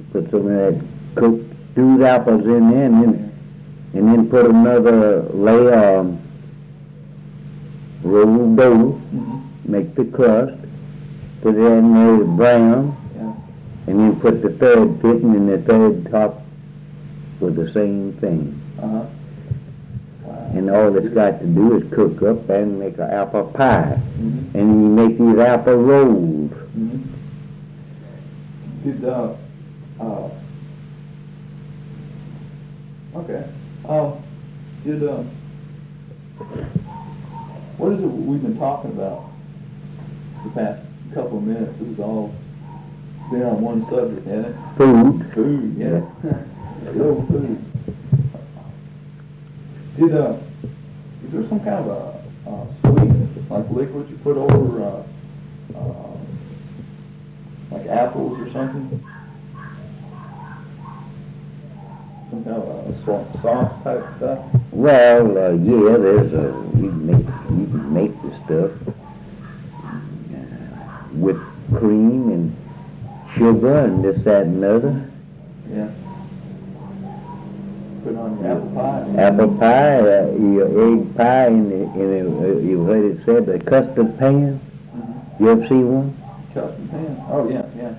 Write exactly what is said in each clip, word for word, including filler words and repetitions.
Put some of that cooked stewed apples in there, and then, and then put another layer of rolled dough, Mm-hmm. make the crust, put it in there brown, Yeah. and then put the third pitting and the third top with the same thing. Uh-huh. Wow. And all it's got to do is cook up and make an apple pie. Mm-hmm. And you make these apple rolls. Mm-hmm. Did, uh, uh, okay. Uh, did, uh, what is it we've been talking about the past couple of minutes? It was all been on one subject, hasn't it? Food. Food, yeah. Good old food. Did, uh, is there some kind of a, uh, sweet, like liquid you put over, uh, uh, like apples or something? Some kind of a sau- sauce type stuff? Well, uh, yeah, there's a, you can make, you can make the stuff uh, with cream and sugar and this, that, and other. Yeah. Put it on your apple pie? Apple pie, uh, your egg pie, in the, in the, uh, you heard it said, a custard pan. Mm-hmm. You ever see one? Custard pan? Oh, yeah, yeah.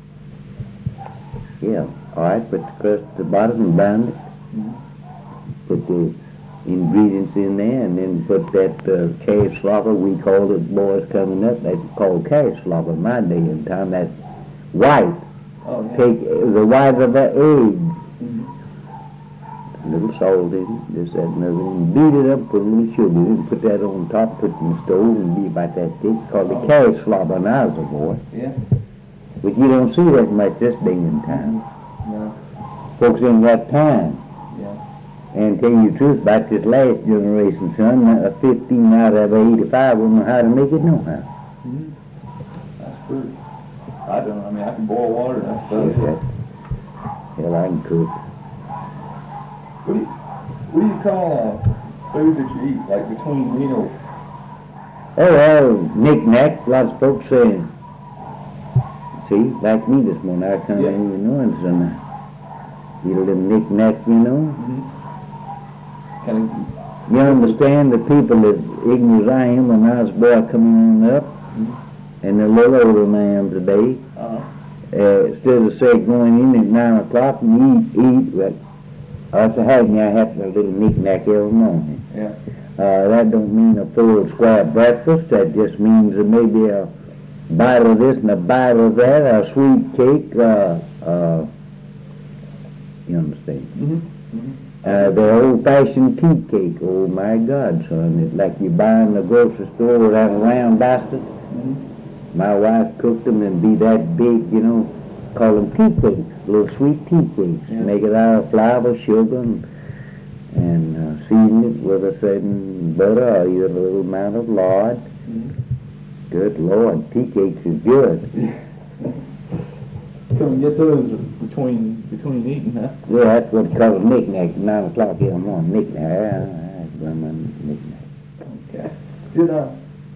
Yeah. All right, put the crust at the bottom and bind it. Mm-hmm. Put the ingredients in there, and then put that uh, cash slopper. We called it, boys coming up, that's called cash slopper in my day and time. That's white. Oh, yeah. Take the white of an egg, Mm-hmm. a little salt in it, this, that, and other, and beat it up, put a little sugar in it, put that on top, put it in the stove, and be about that thick. Called the Oh. cash slopper when I was a boy. Yeah. But you don't see that much this day and time. No. Folks ain't got time. Yeah. And tell you the truth, about this last generation, son, uh, fifteen out of eighty-five won't know how to make it no how. Mm-hmm. That's true. I don't. I mean, I can boil water and that Yes, stuff. that- Hell, I can cook. What do you, what do you call uh, food that you eat, like between meals? Oh, well, knick-knack, a lot of folks saying. See, like me this morning, I come Yeah. in, you know, and some, eat a little knick-knack, you know. Mm-hmm. Kind of. You understand the people as ignorant as I am when I was a boy coming on up, Mm-hmm. and a little older than I am today. Uh-huh. Uh, instead of say going in at nine o'clock and eat, eat, well, I said, hey, me, I have a little knick-knack every morning. Yeah. Uh, that don't mean a full square breakfast. That just means that maybe a bite of this and a bite of that, a sweet cake, uh, uh, you understand? Mm-hmm. Mm-hmm. Uh, the old-fashioned tea cake, oh my God, son, it's like you buy in the grocery store with that round bastard. Mm-hmm. My wife cooked them and be that big, you know, call them tea cakes, little sweet tea cakes. Yeah. Make it out of flour, sugar, and, and uh, season it with a certain butter or either a little amount of lard. Mm-hmm. Good Lord, tea cakes is good. Can we get those between between eating, huh? Yeah, that's what they call a knick-knack, nine o'clock in the morning, knick-knack. Ah, that's what my knick-knack. Okay. Did uh,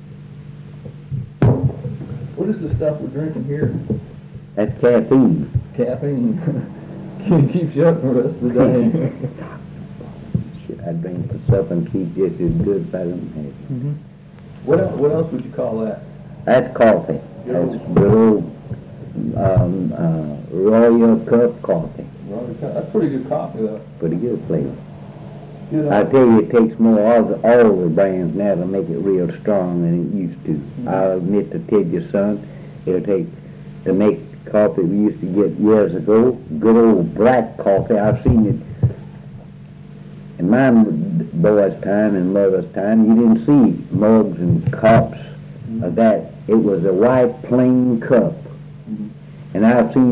what is the stuff we're drinking here? That's caffeine. Caffeine. Can keep you up for the rest of the day. Shit, I drink for supper and keep just as good if I don't have it. Mm-hmm. What else, what else would you call that? That's coffee. Good That's good old um, uh, Royal Cup coffee. Robert Cup. That's pretty good coffee, though. Pretty good flavor. Good, I uh, tell you, it takes more all the, all the brands now to make it real strong than it used to. Mhm. I'll admit to tell you, son, it'll take, to make coffee we used to get years ago, good old black coffee, I've seen it in my boy's time and mother's time. You didn't see mugs and cups Mhm. of that. It was a white plain cup. Mhm. And I've seen